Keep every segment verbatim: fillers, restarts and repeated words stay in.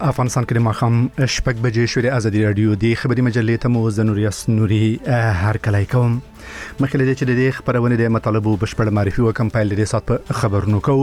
افغانستان کې د ماښام شپږ بجې شوې ازادي رادیو د خبري مجلې ته مو زنوري اسنوري هر کله کوم مخکې د چې د خبرونه د مطالبو بشپړ معرفي وکم په لري سات په خبرونو کوو.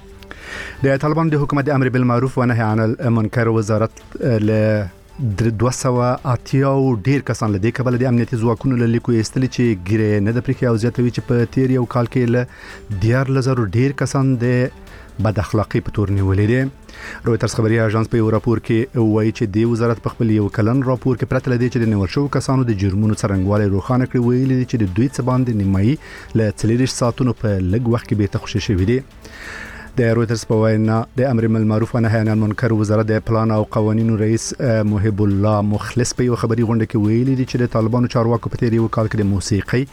د طالبان د حکومت امر بالمعروف و نهي عن المنکر وزارت له دوه سوه اتیا ډیر کسان لدی کبل د امنیتي ځواکونو له لیکو استل چې ګیره نه د پریکي او زیاتوي چې په تیر یو کال کې له ډیر لزر ډیر کسان د بد اخلاقی په تور نیولې دي. رويټرز خبري اژانس په یو راپور کې وایي چې د وزارت په خپل یو کلن راپور کې پرته لدی چې د نیول شو کسانو د جرمونو څرنګوالی روښانه کړی ویلي دي چې د دوی څه باندې نیمایي له څلور ساعتونو په لږ وخت کې به تخصیص شوی دي. د رويټرز په وینا د امر بالمعروف و نهي عن المنکر وزارت د پلان او قوانینو رئیس محب الله مخلص په یو خبري غونډه کې ویلي دي چې د طالبانو چارواکو په تیر یو کال کې د موسیقي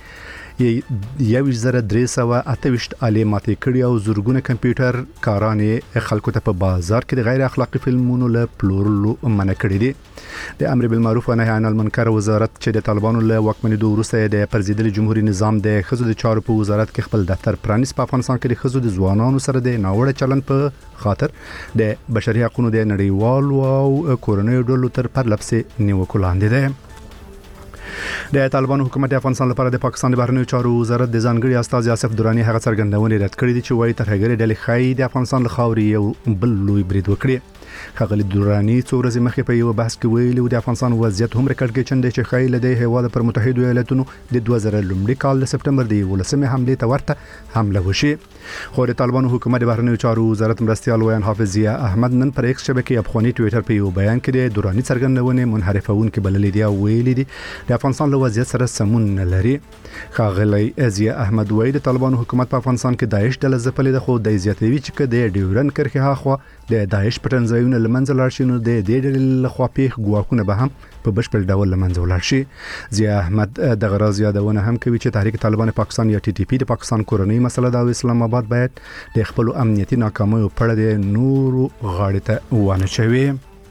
یو زره درې سوه اته ویشت آلې ماتې کړي او زرګونه کمپیوټر کارانې خلکو ته په بازار کې د غیر اخلاقی فلمونو له پلورلو منع کړي دي. د امر بالمعروف و نهي عن المنکر وزارت چې د طالبانو له واکمنېدو وروسته د پرزیدل جمهوریت نظام د خزو د چارو په وزارت کې خپل دفتر پرانیست په افغانستان کې د خزو د ځوانانو سره د ناوړه چلند په خاطر د بشري حقوقو د نړیوال او کورنۍ ډلو تر پرلپسې نیوکو لاندې ده. د طالبان حکومت د افغانستان لپاره د پاکستان د بهرنیو چارو وزارت د ځانګړي استاذ آصف درانی هغه څرګندونې رد کړې دي چې وايي ترهګری ډلې خای د افغانستان له خاورې یو بل لوی برید وکړي. خغلی درانی څو ورځې مخکې په یو بحث کې ویلي د افغانستان وضعیت هم ریکارډ چند چې خای له د هیواد پر متحده ایالاتونو د دوه زره لومړي کال د سپټمبر د ولسمې حمله ته ورته حمله وشي. خو د طالبان حکومت د بهرنیو چارو وزارت مرستيال ویان حافظ ضیا احمد نن پر ایکس شبکې افغاني ټوئیټر په یو بیان کې د درانی څرګندونې منحرفون کې بللې دي او ویلي دي د افغانستان له وضعیت سره سمون نه لري. خغلی ضیا احمد وایي د طالبان حکومت په افغانستان کې داعش ډله ځپلې ده خو د زیاتوي چې د ډیورن کرخه هاخوا د داعش پټنځایونه لمنځه لاړ شي نو د دې ډلې له خوا پیښ ګواښونه به هم په بشپړ ډول لمنځه ولاړ شي. ضیا احمد د غراض یادونه هم کوي چې تحریک طالبان پاکستان یا ټي ټي پی د پاکستان کورنۍ مسله د اسلام آباد باید د خپل امنیتي ناکامیو په اړه د نورو غاړې ته ونه چوي.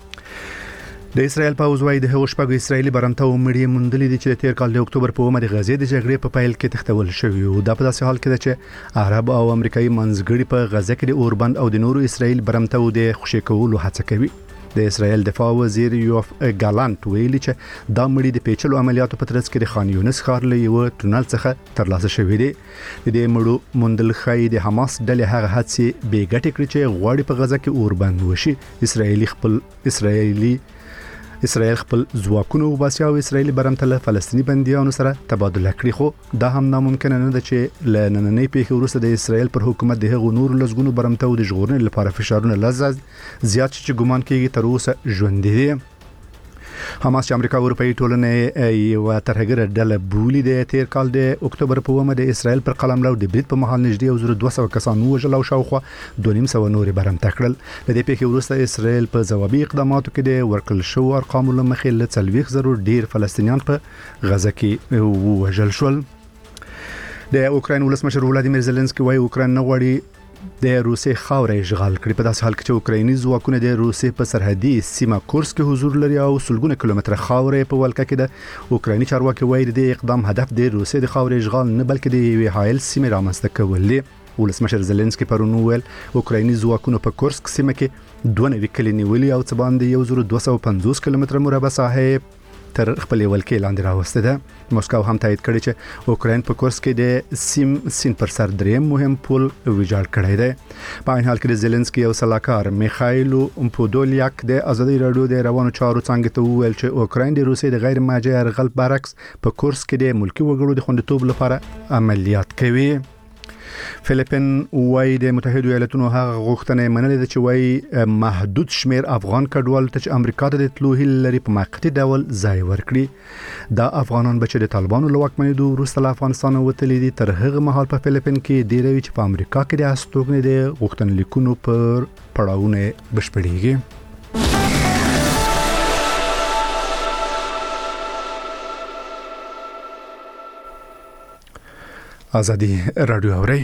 د اسرائیل پوځ وايي د هغو شپږ اسرائیلي برمته مړي موندلې دي چې د تیر کال د اکتوبر په اومه د غزې د جګړې په پیل کې تختول شوی او دا په داسې حال کې ده چې عرب او امریکایي منځګړي په غزه کې د اوربند او د نورو اسرائیل برمته د خوشی کولو هڅه کوي. د اسرائیل دفاع وزیر یوف ګالانت ویلي چې دا مړي د پیچلو عملیاتو په ترڅ کې د خان یونس ښار له یو ټونل څخه ترلاسه شوی دي. د دې مړو موندل خای د حماس ډلې هغه هڅې بې ګټې کړې چې غواړي په غزه کې اوربند وشي. اسرائیلي خپل اسرائیلي اسرائیل خپل ځواکونو وباسي او اسرائیلي برمته له فلسطینی بنديانو سره تبادله کړي خو دا هم ناممکن نه ده چې ل نننۍ پیښې وروسته د اسرائیل پر حکومت د هغو نور لزګونو برمته او د ژغورنې لپاره فشارونه لزز زیات چې ګمان کېږي تر اوسه ژوند دي. حماس چې امریکا او اروپאי ټولنې یو ترهګر ډله بولی د تیر کال د اکتوبر په اومه د اسرائیل پر قلمرو د برید په محل نږدې او زر دوه سوه کسان وژل او شاوخوا دوه نیم سوه نور برمته کړل. د دې پیښې وروسته اسرائیل په ځوابي اقداماتو کې د ورکړل شو ارقامو له مخې له څلوېښت زره ډیر فلسطینیان په غزه کې وژل شول. د اوکراین ولسمشر ولادیمیر زيلنسکي وايي اوکراین نه غواړي د روسي خاورې اشغال کړي په داسې حال کې چې اوکرایني ځواکونه د روسي په سرحدي سیمه کورس کې حضور لري او سلګونه کیلومتره خاورې په ولکه کې ده. اوکرایني چارواکي وایي د اقدام هدف د روسي د خاورې اشغال نه بلکې د یوې حایل سیمې رامنځته کول دي. ولسمشر زيلنسکي پرون ویل اوکرایني ځواکونه په کورسک سیمه کې دوه نوي کلي نیولي او څه باندې یو زر دوه سوه پنځوس کیلومتره مربع ساحه تر خپل ولکې لاندې راوسته ده. موسکو هم تایید کړی چې اوکراین په کورس کې د سیم سین پر سر دریم مهم پل ویجاړ کړی دی. په عین حال کې د زيلنسکي او سلاکار میخایلو پودولیاک د ازادي رادیو د روانو چارو څنګه ته ویل چې اوکراین د روسي د غیر ماجه یرغل برعکس په کورس کې د ملکی وګړو د خوندیتوب لپاره عملیات کوي. فلیپین وايي د متحده ایالاتونو هغه غوښتنه منلې ده چې وايي محدود شمیر افغان کډوال ته چې امریکا ته د تلو هیله لري په موقتی ډول ځای ورکړي. دا افغانان به چې د طالبانو له واکمنېدو وروسته له افغانستان وتلي دي تر هغه مهال په فلیپین کې ډیری وي چې په امریکا کې د استوګنې د غوښتنلیکونو پر پړاوونه بشپړېږي. ازادي رادیو اوري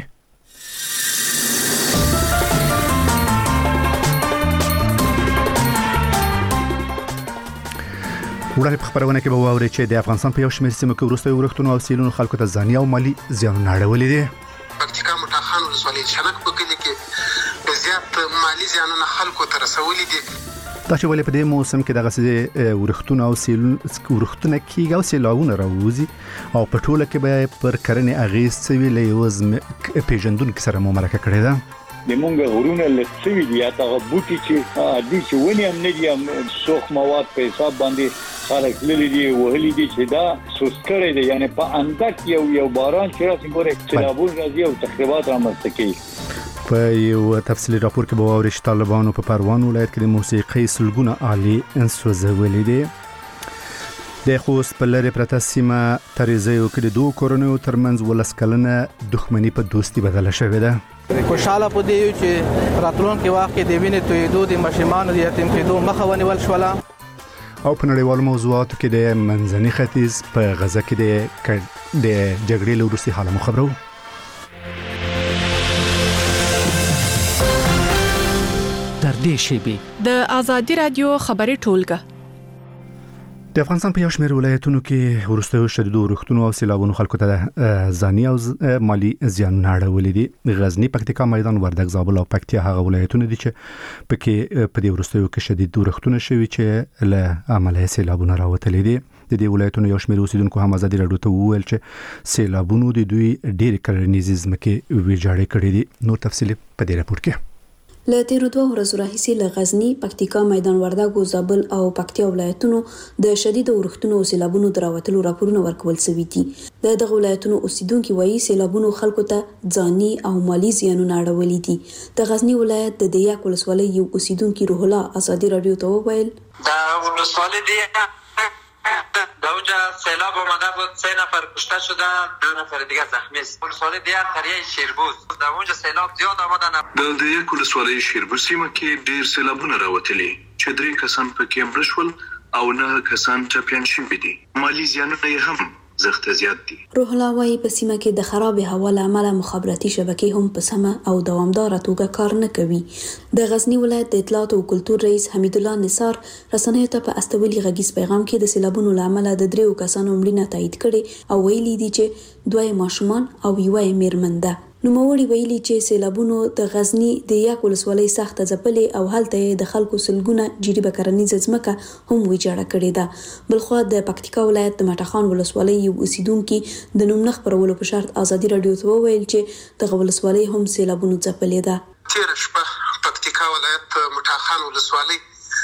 وړاندې په خبرونه کې به واوري چې د افغانستان په یو شمېر سیمو کې وروسته ورښتونو او سیلونو خلکو ته ځاني او مالی زیانونه اړولي دي. پکتیکا مټاخان ولسوالۍ شنک په کلي کې زیات مالی زیانونه خلکو ته رسولي دي. دا چې ولې په دې موسم کې دغه سې ورختونه او سیل ورختونه کیږي او سیلاونه راوځي او په ټوله کې به پر کرنې اغیز سوي لېوز پیژندونکو سره مو مرکه کړې ده. د مونږ غرونه لڅوي دي یا هغه بوټي چې دي چې ونی هم نه دي سوخ مواد په حساب باندې خلک للی دي وهلي دي چې دا سوسکړې دي یعنی په اندک یو یو باران چې راځي ګوره سیلابونه راځي او تخریبات رامنځته کوي. په یو تفصیلي راپور کې به واورئ چې طالبانو په پروان ولایت کې د موسیقي سلګونه آلي انسوځولې دي. د خوست په لرې پرته سیمه تریزیو کې د دوه کورنیو ترمنځ ولس کلنه دښمني په دوستي بدله شوې ده. خوشاله په دی چې راتلونکي وخت کې د وینې تویدو د ماشومانو د یتیم کېدو مخه ونیول شوله. او په نړیوالو موضوعاتو کې د منځني ختیځ په غزه کې د د جګړې له وروستي حاله مو خبرو. تر دې شیبي د آزادي رادیو خبري ټولګه د افغانستان په یو شمېر ولایتونو کې وروستیو شدیدو ورښتونو او سیلابونو خلکو ته ځاني او مالی زیانونه اړولي دي. غزنی، پکتیکا، میدان وردګ، زابل او پکتیا هغه ولایتونه دي چې پکې په دې وروستیو کې شدید ورښتونه شوي چې له امله سیلابونه راوتلي دي. د دې ولایتونو یو شمېر اوسیدونکو هم ازادي راډیو ته وویل چې سیلابونو د دوی ډېر کرنیزې ځمکې ویجاړې کړې دي. نور تفصیل په دې راپور کې. له تیرو دوه ورځو راهیسې له غزنی، پکتیکا، میدان وردګ، زابل او پکتیا ولایتونو د شدیدو ورښتونو او سیلابونو دراوتلو راپورونه ورکول شوي دي. د دغه ولایتونو اوسیدونکو وایي سیلابونو خلکو ته ځاني او مالی زیانونه اړولي دي. د غزنی ولایت د دیاک ولسوالۍ یو اوسیدونکو روح الله ازادي راډیو ته وویل دا ولسوالۍ دی در اونجا سیلاب آمده بود، سه نفر کشته شده، دو نفر دیگه زخمی است. ولسوالی دیگر قریه شیربوز در اونجا سیلاب زیاد آمدن. د دیاک ولسوالۍ شیربوز سیمه کې ډیر سیلابونه راوتلي چې درې کسان پکې مړه شول او نه کسان ټپیان شوي دي. مالی زیانونه یې هم زخت زیات دي. روح الله وايي په سیمه کې د خراب هوا له امله مخابراتي شبکې هم په سمه او دوامداره توګه کار نه کوي. د غزنی ولایت د اطلاعات او کلتور رئیس حمید الله نثار رسنیو ته په استولي غږیز پیغام کې د سیلابونو له امله د دریو کسانو مړینه تایید کړي او ویلي دي چې دوه ماشومان او یوه میرمن ده. نوموړي ویلي چې سیلابونو د غزنی د یاک ولسوالۍ سخت ځپلې او هلته د خلکو سلګونه جریبه کرنیزه ځمکه هم ویجاړه کړې ده. بلخوا د پکتیکا ولایت د مټخان ولسوالۍ یو اوسیدونکي د نوم نه خپرولو په شرط ازادي راډیو ته وویل چې د ولسوالۍ هم سیلابونو ځپلې ده. تیر شپه پکتیکا ولایت مټخان ولسوالۍ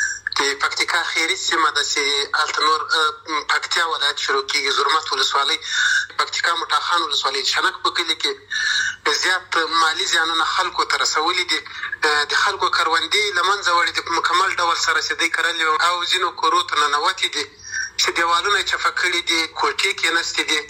د پکتیکا خیری سیمه د سي التنور پکتیا ولایت شروع کیږي. زرمت ولسوالۍ پکتیکا مټخان ولسوالۍ شنک په کلی کې زیات مالی زیانونه خلکو ته رسولي دي. د خلکو کروندې لمنځه وړي دي، په مکمل ډول سره سدي کړل او ځینو کورو ته ننوتي دي چې دیوالونه چفه کړي دي، کوټې کې نستي دي.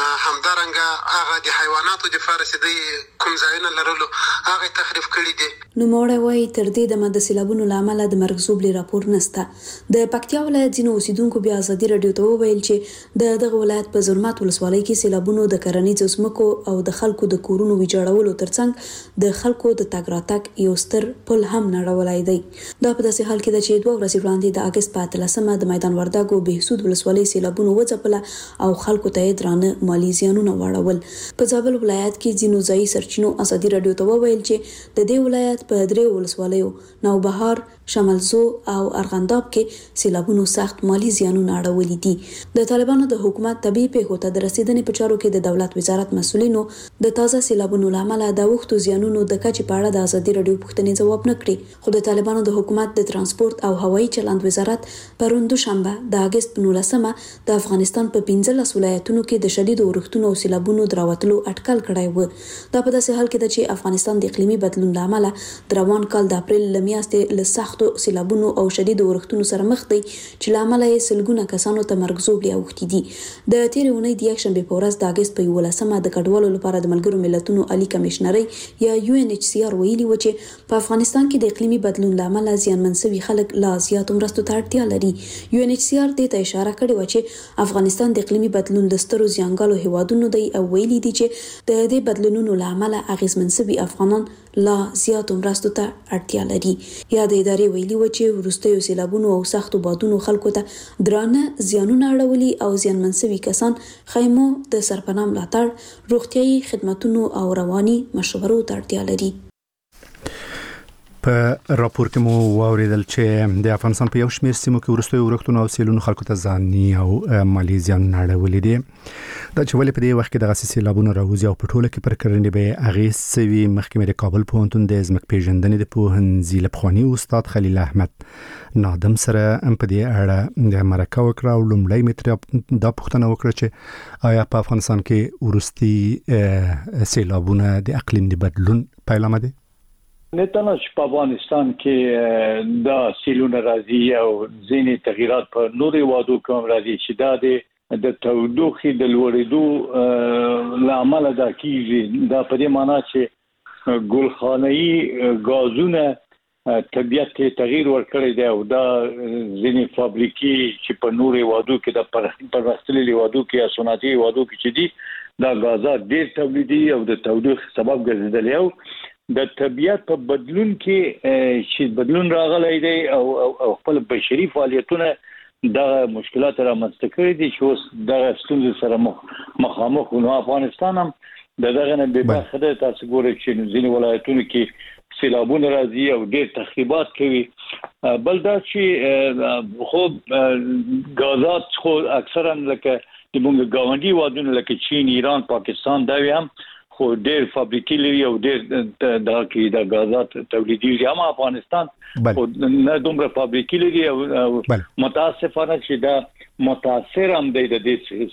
همدارنګه هغه د حیواناتو د فارسدي کوم ځایونه لرلو هغه تخریب کړي دي. نو موړی وایي تر دې دمه د سیلابونو له امله د مرګ زوبلې راپور نشته. د پکتیا ولایت ځینو اوسیدونکو بیا ازادي راډیو ته وویل چې د دغه ولایت په زرمت ولسوالۍ کې سیلابونو د کرنیزو ځمکو او د خلکو د کورونو ویجاړولو ترڅنګ د خلکو د تګ راتګ یو ستر پل هم نړولی دی. دا په داسې حال کې ده چې دوه ورځې وړاندې د اګست په اتلسمه د میدان وردګ او بهسود ولسوالۍ سیلابونو وځپله او خلکو ته یې درانه مالی زیانونه واړول. په زابل ولایت کې ځینو ځایي سرچینو ازادي راډیو ته وویل چې د دې ولایت په درې ولسوالیو نوبهار، شمالزو او ارغنداب کې سیلابونو سخت مالی زیانونه اړولي دي. د طالبانو د حکومت طبيعي پیښو ته د رسیدنې په چارو کې د دولت وزارت مسؤلینو د تازه سیلابونو لامل د وختو زیانونو د کچې په اړه د ازادي راډیو پوښتنې ځواب نه کړي. خو د طالبانو د حکومت د ترانسپورت او هوایي چلند وزارت پرون دوشنبه د اګست په نولسمه د افغانستان په پنځلس ولایتونو کې د شدیدو ورښتونو او سیلابونو دراوتلو اټکل کړی و. دا په داسې حال کې ده چې افغانستان د اقلیمي بدلون لامل د روان کال د اپریل له میاشتې له سختو سیلابونو او شدیدو ورښتونو سره مخ دی چې له امله یې سلګونه کسانو ته مرګ زوبلې اوښتي دي. د تېرې اونۍ د یکشنبې په ورځ د اګست په یولسمه د کډوالو لپاره د ملګرو ملتونو عالي کمشنرۍ یا یو ان ایچ سی آر ویلي و چې په افغانستان کې د اقلیمي بدلون لامل زیانمن شوي خلک لا زیاتو مرستو ته اړتیا لري. یو ان ایچ سی آر دې ته اشاره کړې و چې افغانستان د اقلیمي بدلون د سترو زیانګالو هیوادونو دی او ویلي دي چې د دې بدلونونو لامل اغیزمن شوي افغانان لا زیاتو مرستو ته اړتیا لري. یا د ادارې ویلي و چې وروستیو سیلابونو او سختو بادونو خلکو ته درانه زیانونه اړولي او زیانمن شوي کسان خیمو د سرپناه ملاتړ، روغتیايي خدماتونو او رواني مشورو ته اړتیا لري. په راپور کې مو واوریدل چې د افغانستان په یو شمېر سیمو کې ورستوي ورښتونو او سیلونو خلکو ته ځاني او مالي زیان اړولې دي. دا چې ولې په دې وخت کې د غسیسي لابونو راوځي او په ټوله کې پر کړنې به اغیز سوي. محکمې د کابل پوهنتون د ځمکې پیژندنې د پوهنځي لپخوانی استاد خلیل احمد نادم سره په دې اړه د مرکه وکړه او لومړی متر دا پوښتنه وکړه چې آیا په افغانستان کې ورستي سیلابونه د اقلیم د بدلون پیلامه دي؟ نه تنه چې په افغانستان کې دا سیلونه راځي او ځینې تغیرات په نورې وادو کې راځي چې دا د تودوخې د لوړېدو لامل دا کیږي. دا په دې معنی چې ګلخانه‌ای غازونه طبيعت ته تغییر ورکړی دی او دا ځینې فابریکې چې په نورې وادو کې د پرمختللي وادو کې یا صنعتي وادو کې چې دي دا غازات ډېر تولیدي او د تودوخې سبب ګرځیدل او د طبيعت په بدلون کې چې بدلون راغلی دی او او خپل بشري فعالیتونه د مشکلات رامنځته کړي دي چې اوس د ستونزې سره مخامخ نو افغانستان هم دغه نه به برخه ده. تاسو ګورئ چې ځینې ولایتونو کې سیلابونه راځي او ډېر تخریبات کوي. بل دا چې خو غازات خو اکثرا لکه د موږ ګاونډي وادونه لکه چین، ایران، پاکستان دا هم خو ډېر فابریکې لري او ډېر دا کې د غازات تولیدي هم افغانستان خو نه دومره فابریکې لري او متاسفانه چې دا متاثر هم دی د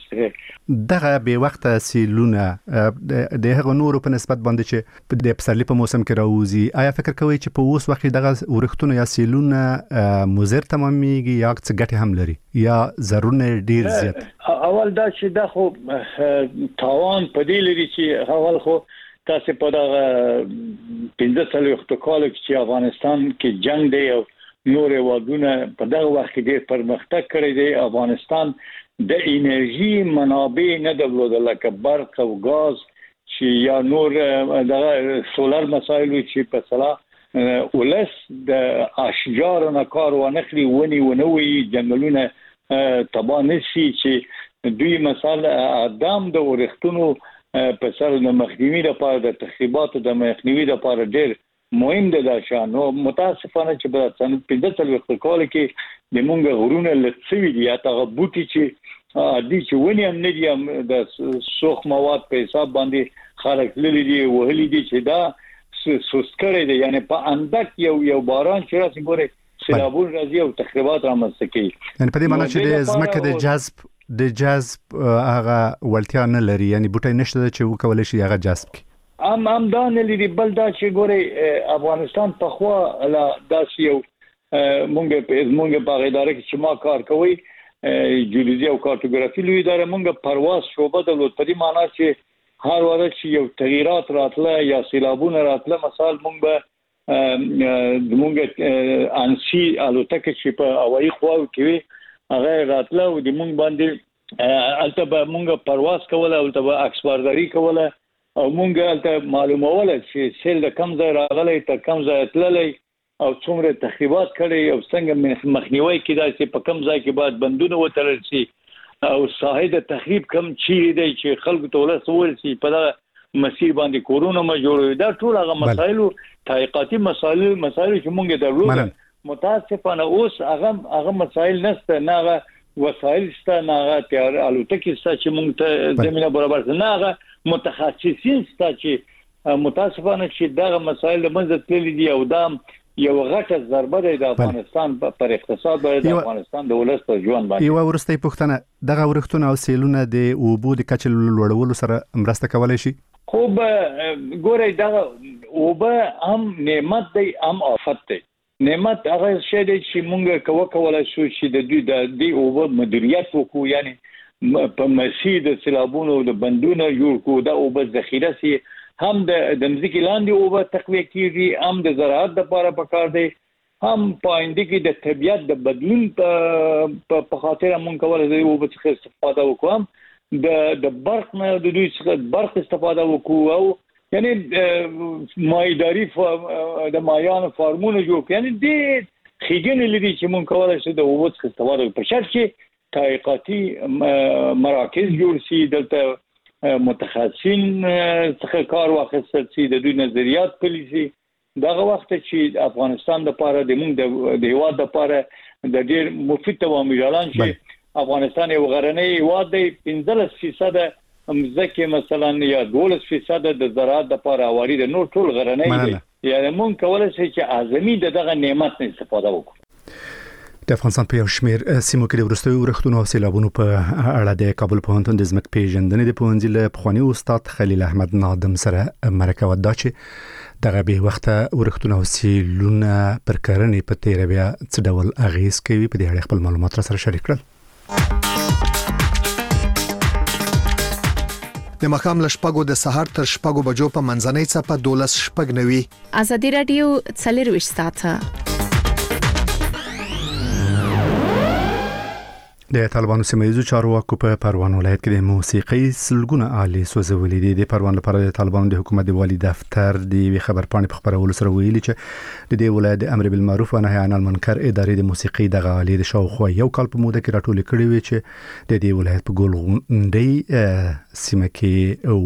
دې دغه به وخت سیلونه د هغه نورو په نسبت باندې چې د پسرلي په موسم کې راوځي. آیا فکر کوئ چې په اوس وخت دغه ورښتونه یا سیلونه مضر تمامېږي یا څه ګټه هم لري یا ضررونه ډیر زیات؟ اول دا چې دا خو تاوان په دې لري چې اول خو تاسو په دغه پنځه څلوېښت کال کې افغانستان کې جنگ دی او نور وادونه په دغه وخت کې ډېر پرمختګ کړی دی. افغانستان د انرژي منابع نه درلودل لکه برق او غاز چې یا نور دغه سولر مسایل چې په صلاح ولس د اشجار نه کار ونخلي ونی ونوي جنگلونه تبا نشي چې دوی مثلا ادم د ورښتونو په سر د مخنیوي لپاره د تخریباتو د مخنیوي لپاره ډېر مهم ده. دا شان نو متاسفانه چې په سن پنځه څلوېښت کال کې د مونږ غرونه لڅوي دي یا هغه بوټي چې عادي چې ونی هم نه دي د سوخ مواد په حساب باندې خلک لري دي وهلي دي چې دا سوسکړی دي یعنی په اندک یو یو باران چې راځي ګوره سیلابون راځي او تخریبات رامنځته کوي. یعنی په دې معنی چې د ځمکې د جذب د جذب هغه ولتیا نه لري یعنی بوټي نشته چې وکول شي هغه جذب کی ام ام دا نه لري. بل دا چې ګوره افغانستان په خوا لا داس یو مونږ په مونږ په اداره کې چې ما کار کوي جیولوژي او کارتوګرافي لوی اداره مونږ پرواز شوبه د لوتري معنا چې هر واره چې یو تغیرات راتله یا سیلابونه راتله مثال مونږ به مونږ انسی الوتکه چې په هوایي خواو کې هغه راتله او د مونږ باندې البته به مونږ پرواز کوله او البته اکسپارداري کوله او مونږ ته معلوموله چې سیل د کم ځای راغلی تر کم ځای تللی او څومره تخریبات کړي او څنګه مخنیوي کېدای چې په کم ځای کې باید بندونه وتړل شي او ساحه د تخریب کم چیرې دی چې خلکو ته ولسول شي په دغه مسیر باندې کورونه ما جوړوي. دا ټول هغه مسایل تحقیقاتي مسایل مسایل چې مونږ درلود متاسفانه اوس هغه هغه مسایل نشته نه هغه وسایل شته نه هغه تیار الوتکې شته چې مونږ ته زمينه برابر نه هغه متخصصین شته چې متاسفانه چې دغه مسایل منځ تللي دي او دا یو غټه ضربه ده د افغانستان پر اقتصاد باندې د افغانستان د ولس په ژوند باندې. یو ورستۍ پوښتنه دغه ورښتونه او سیلونه د اوبو د کچې لوړولو سره مرسته کولای شي؟ خو ګورئ دغه اوبه هم نعمت دی هم آفت دی. نعمت هغه شی دی چې مونږ کوو کولای شو چې د دوی د دې اوبه مدیریت وکړو یعنی په مسیر د سیلابونو د بندونو جوړ کو دا اوبه ذخیره سي هم د د مځکې لاندې اوبه تقویه کیږي هم د زراعت لپاره پکار دی هم پاینده کې د طبيعت د بدلون په خاطر مونږ کولای شو اوبه څخه استفاده وکړو د د برق نه د دوی څخه برق استفاده وکړو او یعنی مایداری د مایان فارمونه جوړ یعنی د خېګن لري چې مونږ کولای شو د اوبه څخه استفاده وکړو په شرط چې تحقیقاتي مراکز جوړ شي دلته متخصصین څخه کار واخیستل شي د دوی نظریات پلي شي دغه وخت چې افغانستان د لپاره د موږ د هیواد لپاره د ډیر مفید عوامل اعلان شي افغانستان یو غرنی هیواد دی پنځلس فیصد مزکه مثلا یا دولس فیصد د زراعت لپاره واري د نور ټول غرنی دی یعنی مونږ کولای شو چې اعظمي دغه نعمت نه استفاده وکړو. د افغانستان په یو شمېر سیمو کې د وروستیو ورښتونو او سیلابونو په اړه د کابل پوهنتون د ځمکې پیژندنې د پوهنځي له پخواني استاد خلیل احمد نادم سره مرکه وکړه چې دغه به وخته ورښتونه او سیلونه پر کرنې په تیر بیا څه ډول اغیز کوي په دې اړه خپل معلومات سره شریک کړل. د مخام له شپږو د سهار تر شپږو بجو په منځنۍ څپه دولس شپږ نوي. ازادي رادیو څلرویشت ساعته د طالبانو سیمایي چارواکو په پروان ولایت کې د موسیقي سلګونه آلې سوځولې دي. د پروان لپاره د طالبانو د حکومت د والي دفتر د خبرپاڼې په خبرولو سره ویلي چې د دې ولایت د امر بالمعروف او نهي عن المنکر ادارې د موسیقي د غالي د شاوخوا یو کال په موده کې راټول کړي وي چې د دې ولایت په ګولغونډي سیمه کې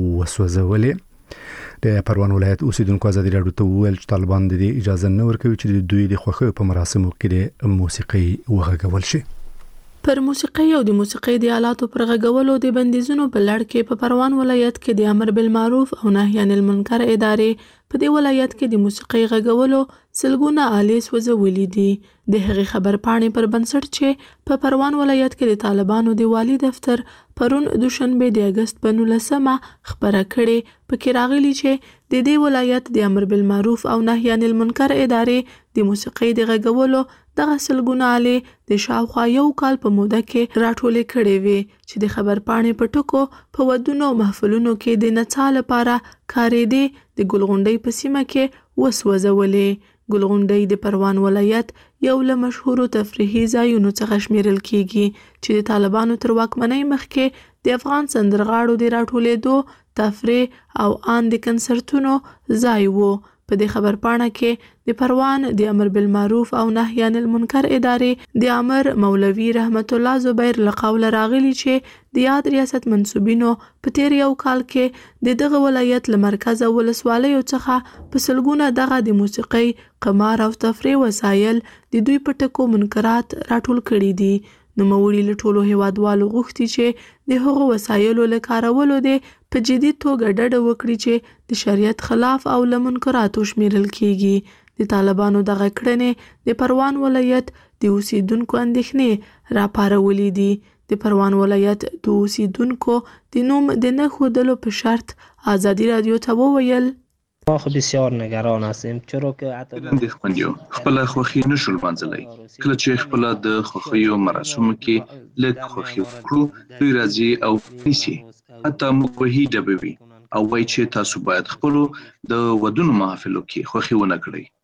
وسوځولې. د پروان ولایت اوسیدونکو ازادي راډیو ته ویل چې طالبان د دې اجازه نه ورکوي چې د دوی د خوښیو په مراسمو کې د موسیقي وغږول شي. پر موسیقي او د موسیقي د آلاتو پر غږولو د بندیزونو په لړ کې په پروان ولایت کې د امر بالمعروف او نهي عن المنکر ادارې په دې ولایت کې د موسیقي غږولو سلګونه آلې سوځولې دي. د هغې خبرپاڼې پر بنسټ چې په پروان ولایت کې د طالبانو د والي دفتر پرون دوشنبه د اگست په نولسمه خبره کړې پکې راغلي چې د دې ولایت د امر بالمعروف او نهي عن المنکر ادارې د موسیقي د غږولو دغه سلګونه آلې د شاوخوا یو کال په موده کې راټولې کړې وي چې د خبرپاڼې په ټکو په ودونو او محفلونو کې د نڅا لپاره کارېدې د ګلغونډۍ په سیمه کې وسوځولې. ګلغونډۍ د پروان ولایت یو له مشهورو تفریحي ځایونو څخه شمیرل کیږي چې د طالبانو تر واکمنۍ مخکې د افغان سندرغاړو د راټولېدو تفریح او آن د کنسرتونو ځای وو. په دې خبرپاڼه کې د پروان د امر بالمعروف او نهي عن المنکر ادارې د امر مولوي رحمت الله زبیر له قوله راغلي چې د یاد ریاست منسوبینو په تیر یو کال کې د دغه ولایت له مرکزه ولسوالیو څخه په سلګونه دغه د موسیقي قمار او تفریح وسایل د دوی په ټکو منکرات راټول کړي دي. نوموړي له ټولو هیوادوالو غوښتي چې د هغو وسایلو له کارولو د په جدي توګه ډډه وکړي چې د شریعت خلاف او له منکراتو شمیرل کیږي. د طالبانو دغه کړنې د پروان ولایت د اوسیدونکو اندېښنې راپارولې دي. د پروان ولایت د اوسیدونکو د نوم د نه ښودلو په شرط ازادي رادیو ته وویل ما خو بسیار نگران هستیم چرا که حتی اندېښمن یو خپل خوښي نشو لمانځلی. کله چې خپل د خوښیو مراسمو کې لږ خوښي وکړو دوی راځي او نیسي حتی موږ وهي ډبوي او وایي چې تاسو باید خپلو د ودونو محافلو کې خوښي ونه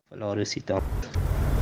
کړئ.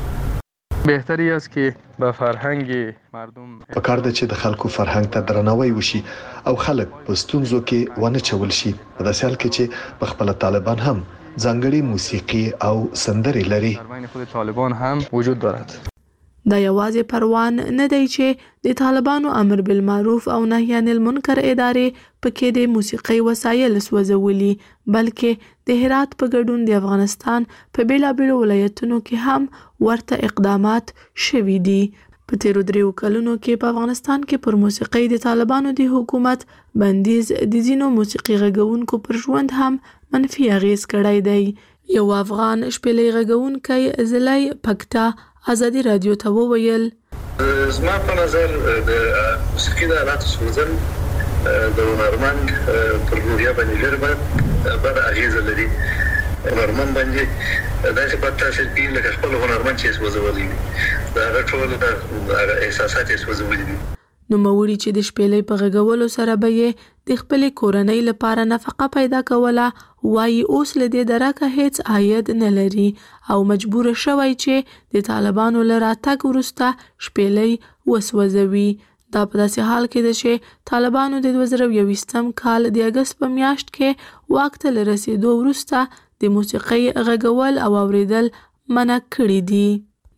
بهتری است که به فرهنگ مردم پکار ده چې د خلکو فرهنګ ته درناوی وشي او خلک په ستونزو کې ونه چول شي. په داسې حال کې چې په خپل طالبان هم ځانګړي موسیقي او سندرې لري. در بین خود طالبان هم وجود دارد. دا یوازې پروان نه دی چې د طالبانو امر بالمعروف او نهي عن المنکر ادارې پکې د موسیقي وسایل سوځولي بلکې د هرات په ګډون د افغانستان په بیلابیلو ولایتونو کې هم ورته اقدامات شوي دي. په تیرو دریو کلونو کې په افغانستان کې پر موسیقي د طالبانو د حکومت بندیز د ځینو موسیقي غږونکو پر ژوند هم منفي اغیز کړی دی. یو افغان شپېلۍ غږونکی زلی پکتا ازادي رادیو ته وویل زما په نظر د موسیقي د آلاتو سوځل د هنرمند پر روحیه باندې ډېر بد اغیزه لري. هنرمند باندې داسې بد تاثیر کوي لکه خپل هنرمند چې سوځولی وي د هغه ټول د احساسات یې سوځولي دي. نوموړي چې د شپېلۍ په غږولو سره به یې د خپلې کورنۍ لپاره نفقه پیدا کوله وایي اوس له دې درکه هیڅ عاید نه لري او مجبور شوی چې د طالبانو له راتګ وروسته شپېلۍ وسوځوي. دا په داسې حال کې ده چې طالبانو د دوه زره یوویشتم کال د اګست په میاشت کې واک ته له رسېدو وروسته د موسیقۍ غږول او اورېدل منع کړي دي.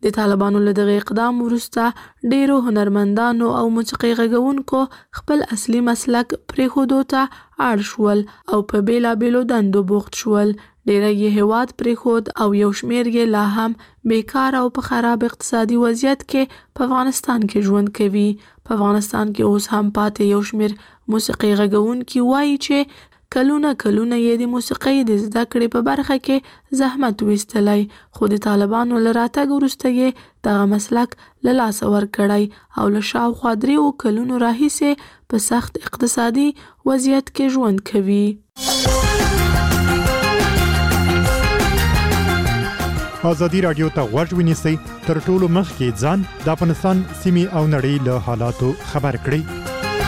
د طالبانو له دغه اقدام وروسته ډیرو هنرمندانو او موسیقي غږونکو خپل اصلي مسلک پرېښودو ته اړ شول او په بیلابیلو دندو بوخت شول. ډیری یې هیواد پرېښود او یو شمیر یې لا هم بیکار او په خراب اقتصادي وضعیت کې په افغانستان کې ژوند کوي. په افغانستان کې اوس هم پاتې یو شمیر موسیقي غږونکي وایي چې کلونه کلونه یې د موسیقۍ د زده کړې په برخه کې زحمت ویستلی، خو د طالبانو له راتګ وروسته یې دغه مسلک له لاسه ورکړی او له شاوخوا دریو کلونو راهیسې په سخت اقتصادي وضعیت کې ژوند کوي. ازادي راډیو ته غوږ ونیسئ، تر ټولو مخکې ځان د افغانستان سیمې او نړۍ له حالاتو خبر کړئ.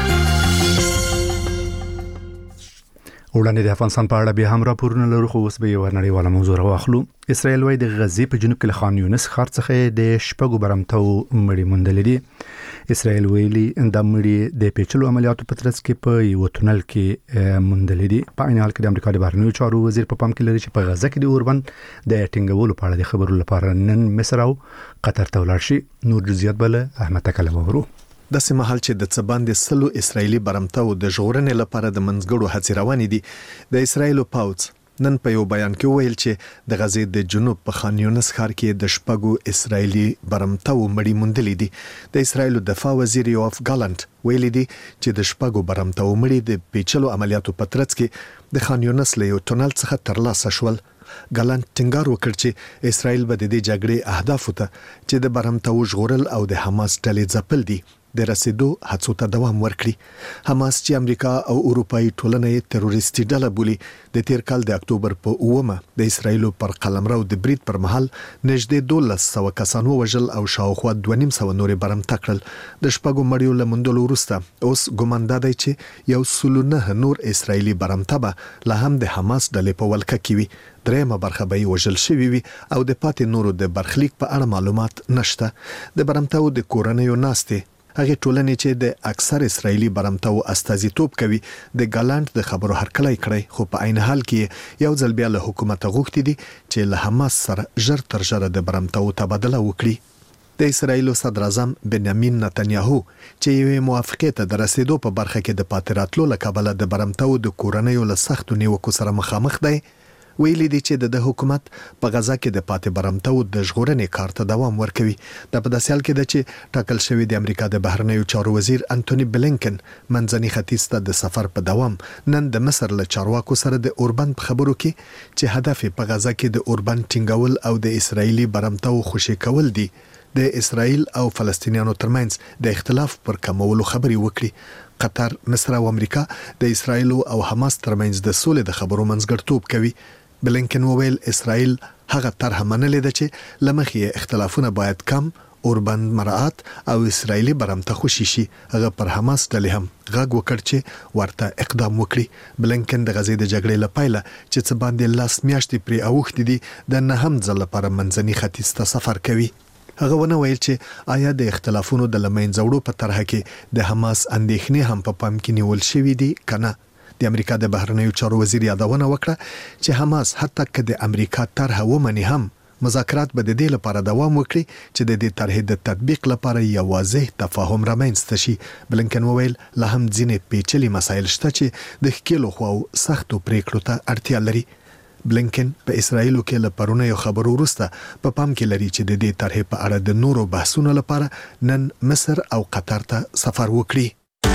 وړاندې د افغانستان په اړه بیا هم راپورونه لرو، خو اوس به یو نړیواله موضوع راواخلو. اسرائیل وايي د غزې په جنوب کې له خان یونس ښار څخه د شپږو برمتو مړي موندلي دي. اسرائیل ویلي دا مړي د پیچلو عملیاتو په ترڅ کې په یو تونل کې موندلي دي. په عین حال کې د امریکا د بهرنیو چارو وزیر په پام کې لري چې په غزه کې د اوربند د ټینګولو په اړه د خبرو لپاره نن مصر او قطر ته ولاړ شي. نور جزئیات بل احمد تکل وورو. د سیمهال چې د څباندې سلو اسرایلی برمتو د ژغورنې لپاره د منځګړو هڅې روانې دي. د اسرایل پاوڅ نن په یو بیان کې ویل چې د غزې د جنوب په خان یونس ښار کې د شپږو اسرایلی برمتو مړي موندلي دي. د اسرایل دفاع وزیر یوف ګالانت ویلي دي چې د شپږو برمتو مړي د پیچلو عملیاتو په ترڅ کې د خان یونس له یو تونل څخه ترلاسه شول. ګالانت ټینګار وکړ چې اسرایل به د دې جګړې اهداف ته چې د برمتو ژغورل او د حماس ډلې ځپل دي د رسیدو هڅو ته دوام ورکړي. حماس چې امریکا او اروپאי ټولنه یې تروریستي ډله بولي، د تیر کال د اکتوبر په اومه د اسرایل پر قلمرو د برید پر مهال نږدې دولس سوه کسان ووژل او شاوخوا دوه نیم سوه نورې برمته کړل. د شپږو مړیو له موندلو وروسته اوس ګمان دی چې یو سل نه نور اسرایلی برمته به لا هم د حماس ډلې په ولکه کې وي. درېمه برخه به وژل شوی وي او د پاتې نورو د برخلیک په اړه معلومات نشته. د برمتو د کورنیو ناستې هغه ټولنې چې د اکثر اسرایلی برمتو استازیتوب کوي د ګالانت د خبرو هرکلی کړی، خو په عین حال کې یو ځل بیا له حکومت غوښتي دي چې له حماس سره ژر تر ژره د برمتو تبادله وکړي. د اسرایل صدر اعظم بنیامین نتنیاهو چې یو موافقه ته د رسیدو په برخه کې د پاتراتلو لکبله د برمتو د کورنیو له سختو نیوکو سره مخامخ دی، ویلي دي چې د حکومت په غزا کې د پاتې برمتو د ژغورنې کار ته دوام ورکوي. د په داسې حال کې د چې ټاکل شوی د امریکا د بهرنیو چارو وزیر انټونی بلینکن منځني ختیځ ته د سفر په دوام نن د مصر له چارواکو سره د اوربند په خبرو کې چې هدف په غزا کې د اوربند ټینګول او د اسرایلی برمتو خوشي کول دي، د اسرایل او فلسطینیانو ترمنځ د اختلاف پر کمولو خبري وکړي. قطر، مصر او امریکا د اسرایل او حماس ترمنځ د سولې د خبرو منځګړیتوب کوي. بلینکن وویل اسرائیل هغه طرح منلې ده چې لمخې اختلافونه باید کم، اوربند مراعات او اسرائیلی برمته خوشي شي. هغه پر حماس ډلې هم غږ وکړ چې ورته اقدام وکړي. بلینکن د غزې د جګړې لپاره چې څه باندې لاس میاشتې پرې اوښتې دي د نه هم ځل لپاره منځني ختیځ ته سفر کوي. هغه ونه ویل چې آیا د اختلافونو د لمنځه وړو په طرح کې د حماس اندېښنې هم په پام کې نیول شوې دي کنه. د امریکا د بهرنیو چارو وزیر یادونه وکړه چې حماس حتی که د امریکا طرح ومني هم مذاکرات به د دې لپاره دوام وکړي چې د دې طرحې د تطبیق لپاره یو واضح تفاهم رامنځته شي. بلینکن وویل لا هم ځینې پیچلي مسایل شته چې د ښکېلو خواو سختو پریکړو ته اړتیا لري. بلینکن په اسرایلو کې له پرونه یو خبرو وروسته په پام کې لري چې د دې طرحې په اړه د نورو بحثونو لپاره نن مصر او قطر ته سفر وکړي.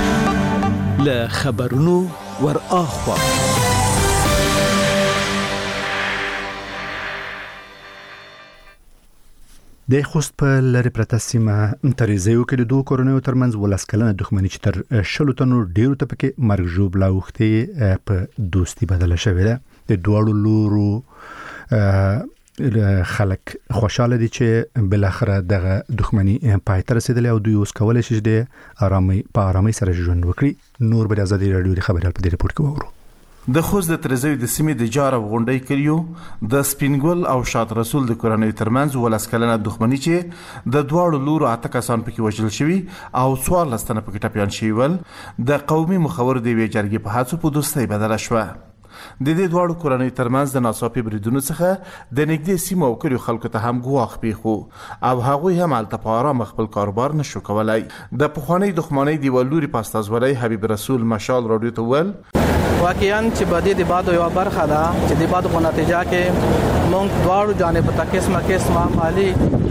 له خبرونو ور اخوا د خوست په لری پرته سیمه تریزیو کې د دوه کورنیو ترمنځ ولس کلنه دښمنی چې تر شلو تنو ډیرو ته پکې مرګ ژوبلا وختي په دوستي بدله شوې ده. د دوړو لورو خلک خوشاله دي چې بل اخره دغه دښمنی پای ته رسیدلې او دوی اوس کولای شي د آرامي په آرامي سره ژوند وکړي. نور به ازادي رادیو د خبري په دې رپورت کې وورو. د خوست د ترزوی د سیمې د جار او غونډۍ کلیو د سپینګل او شاد رسول د کورنۍ ترمنځ ولس کلنه دښمنی چې د دواړو لورو اته کسان پکې وژل شوي او څوارلس تنه پکې ټپيان شوي ول د قومي مخور دی وی جرګې په هڅو په دوستۍ بدله شوه. د دې دواړو کورنۍ ترمنځ د ناڅاپي بریدونو څخه د نږدې سیمو او کلیو خلکو ته هم ګواښ پیښ و او هغوی هم هلته په ارامه خپل کاروبار نشو کولی. د پخوانۍ دښمنۍ د یوه لوري په استازولۍ حبیب رسول مشال راډیو ته وویل واقعاً چې بدی د بادو یو برخه ده چې د بادو په نتیجه کې موږ دواړو جانب ته قسمه قسمه مالي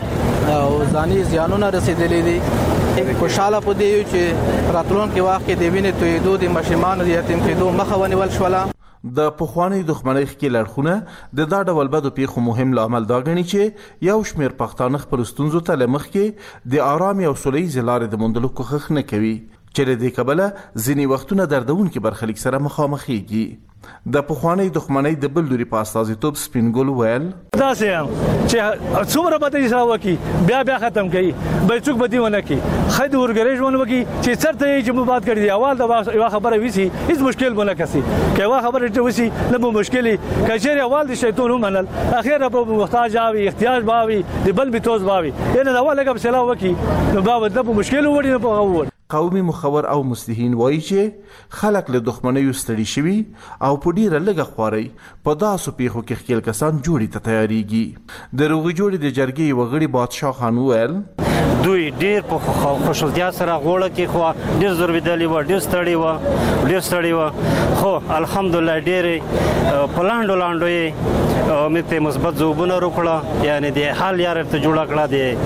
او ځاني زیانونه رسیدلي دي. خوشاله په دی چې راتلونکي وخت کې د وینې تویېدو د ماشومانو د یتیم کېدو مخه ونیول شوله. د پخوانۍ دښمنۍ ښکېل اړخونه د دا ډول بدو پیښو مهم لامل دا ګڼي چې یو شمېر پښتانه خپلو ستونزو ته له مخکې د ارامې او سوله ییزې لارې د موندلو کوښښ نه کوي چې له دې کبله ځینې وختونه دردونکي برخلیک سره مخامخېږي. د پخوانۍ دښمنۍ د بل لوري په استازیتوب سپین ګل ویل داسې یم چې څومره بده اجرا وکړي بیا بیا ختم کوي بل څوک بدي ونه کړي ښه د اورګرۍ ژوند وکړي چې چېرته یې چې موږ باد کړي دي اول د یوه خبره وسي هېڅ مشکل به نه کسي که یوه خبره وسي نه به مشکل وي که چېرې اول د شیطون ومنل اخر به محتاج به وي احتیاج به وي د بل بتوز به وي یعنې د اول لږه فیصله وکړي نو بیا به نه به مشکل ووړي نه به هغه ووړي. قومي مخور او مصلحین وایي چې خلک له دښمنیو ستړي شوي او په ډیره لږه خوارۍ په داسو پیښو کې ښکېل کسان جوړې ته تیاریږي. د روغې جوړې د جرګې یوه غړي بادشاه خان وویل دوی ډیر په خوشحالتیا سره غوړه کې خو ډیر ضربېدلي وه ډیر ستړي وه ډیر ستړي وه خو الحمدلله ډېرې په لانډو لانډو یې موږ ته مثبت ځوابونه راکړه یعنې د حل یاره ورته جوړه کړه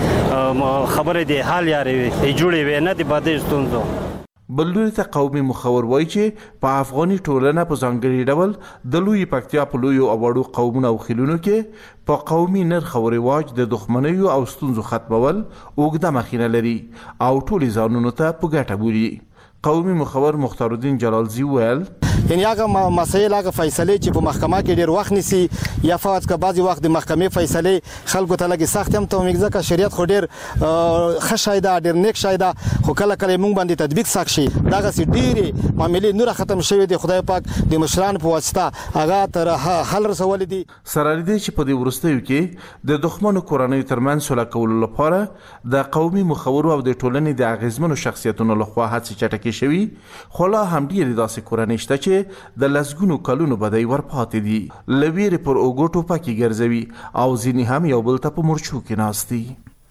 د خبرې د حل یارې یې جوړې وې نه د بدۍ ستونزو. بل لوري ته قومي مخور وایي چې په افغاني ټولنه په ځانګړي ډول د لویې پکتیا په لویو او وړو قومونو او خیلونو کې په قومي نرخ او رواج د دښمنیو او ستونزو ختمول اوږده مخینه لري او ټولې ځانونو ته په ګټه بولي. قومي مخور مختار الدین جلالزی ویل یعنی هغه مسایل هغه فیصلې چې په محکمه کې ډیر وخت نیسي یا فقط که بعضی وخت د محکمې فیصلې خلکو ته لګي سخت هم ته موږ ځکه شریعت خو ډیر ښه شی ده ډیر نیک شی ده خو کله کله موږ باندې تطبیق سخت شي دغسې ډیرې معاملې نوره ختم شوې دي خدای پاک د مشرانو په واسطه هغه تر حل رسولي دي. سره له دې چې په دې وروستیو کې د دښمنو کورنیو ترمنځ سوله کولو لپاره د قومي مخورو او د ټولنې د اغیزمنو شخصیتونو لخوا هڅې چټکې شوي خو لا هم ډېرې داسې کورنۍ شته چې د لسګونو کلونو بدۍ ورپاتې دي له ویرې پر اوږو ټوپکې ګرځوي او ځینې هم یو بل ته په مورچو کې ناست دي.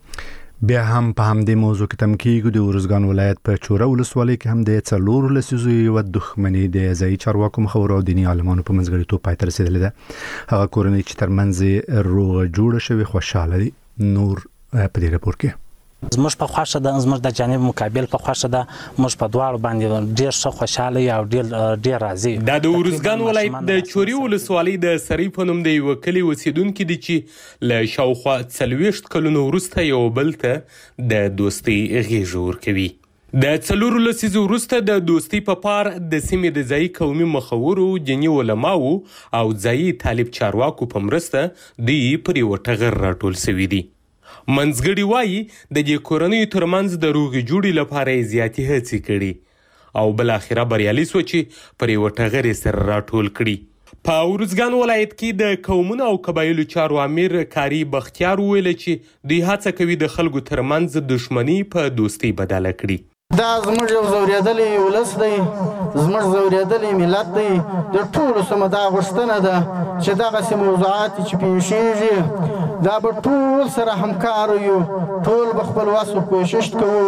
بیا هم په همدې موضوع کې تم کېږو د ارزګان ولایت په چوره ولسوالۍ کې هم د څلورو لسیزو یوه دښمني د ځایي چارواکو مخورو او دیني عالمانو په منځګړیتوب پای ته رسېدلې ده. هغه کورنۍ چې ترمنځ یې روغه جوړه شوې خوشحاله دي. نور په دې راپور کې زموږ په خوښه ده زموږ د جانب مقابل په خوښه ده موږ په دواړو باندې ډېر ښه خوشحاله یو او ډېر ډېر راضي. دا د ارزګان ولایت د چوري ولسوالۍ د سرۍ په نوم د یوه کلي اوسېدونکي دي چې له شاوخوا څلوېښت کلونو وروسته یو بل ته د دوستۍ غېږه ورکوي. د څلورو لسیزو وروسته د دوستۍ په پار د سیمې د ځایي قومي مخورو دیني علماو او ځایي طالب چارواکو په مرسته دوی پر یوه ټغر راټول سوي دي. منځګړي وایي د دې کورنیو ترمنځ د روغې جوړې لپاره یې زیاتې هڅې کړي او بالاخره بریالي سوه چې پر یوه ټغر یې سره راټول کړي. په ارزګان ولایت کې د قومونو او قبایلو چارو امیر کاري بختیار وویله چې دوی هڅه کوي د خلکو ترمنځ دښمني په دوستۍ بدله کړي. دا زموږ یو زوریدلی ولس دی زموږ زوریدلی ملت دی د ټولو سمه دا غوښتنه ده چې دغسې موضوعات چې پیښیږي دا به ټول سره همکار یو ټول به خپل وس کوشش کوو.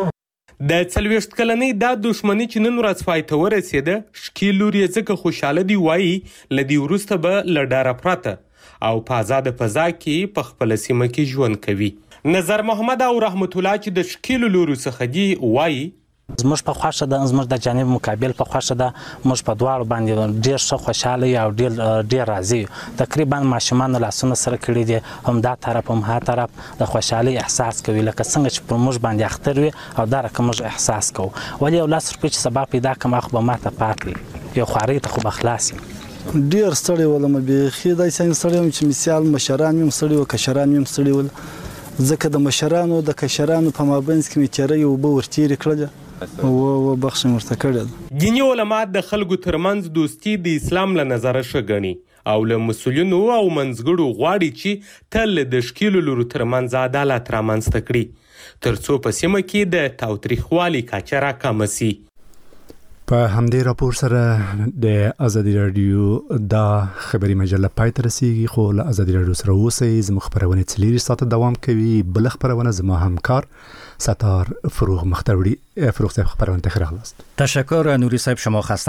د څلوېښت کلنۍ دا دښمني چې نن ورځ پای ته ورسېده ښکېل لور یې ځکه خوشحاله دي وایي له دې وروسته به له ډاره پرته او په ازاده فضا کې په خپله سیمه کې ژوند کوي. نظر محمد او رحمت الله چې د ښکېلو لورو څخه دي وایي زموږ په خوښه ده زموږ د جانب مقابل په خوښه ده موږ په دواړو باندې ډېر ښه خوشحاله یو او ډېر ډېر راضي یو. تقریبا ماشومانو لاسونه سره کړي دي هم دا طرف هم ها طرف د خوشحالۍ احساس کوي لکه څنګه چې پر موږ باندې اختر وي او دا رقم موږ احساس کوو. ولې یو لاس روپۍ چې سبا پیدا کړم هغه خو به ماته پاتې وي یو خوارۍ ته خو به خلاص یم. ډېر ستړی ولم بیخي داسې ستړی وم چې مثال مشران مې هم ستړي وو کشران مې هم ستړي ول ځکه د مشرانو د کشرانو په مابینځ کې مې تیاره یو اوبه ورتېرې کړله و و بخښ مې ورته کړې ده. دیني علما د خلکو ترمنځ دوستي د اسلام له نظره ښه ګڼي او له مسؤلینو او منځګړو غواړي چې تل د ښکېلو لورو ترمنځ عدالت رامنځته کړي تر څو په سیمه کې د تاوتریخوالي کچه راکمه سي. په همدې راپور سره د ازادي رادیو دا خبري مجله پای ته رسیږي، خو له ازادي رادیو سره اوسئ. زموږ خبرونه څلور ساعته دوام کوي. بل خبرونه زما همکار ستار فروغ مختوری فروغ صاحب خبرونه ته راغلاست. تشکر نوری صاحب، شما خسته